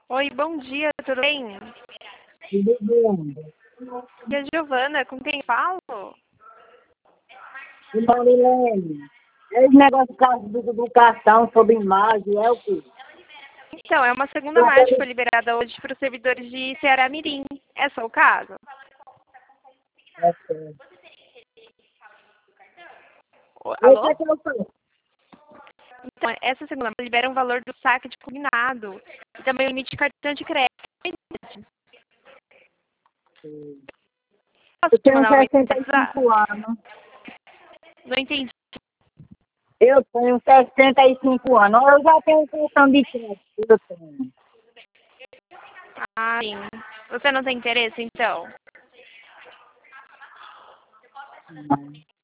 Oi, bom dia, tudo bem? Tudo bem. Aqui é a Giovana, com quem falo? E Marilene, esse negócio do cartão sobre imagem é o quê? Então, é uma segunda marcha que foi liberada hoje para os servidores de Ceará Mirim. É só o caso? É certo. Esse Alô? é que eu faço. Então, essa segunda marcha libera um valor do saque de combinado e também o limite de cartão de crédito. Posso Eu te tenho mandar uma mensagem? 65 anos. Não entendi. Eu tenho 65 anos. Eu já tenho um cartão de crédito. Eu tenho. Ah, sim. Você não tem interesse, então? Não.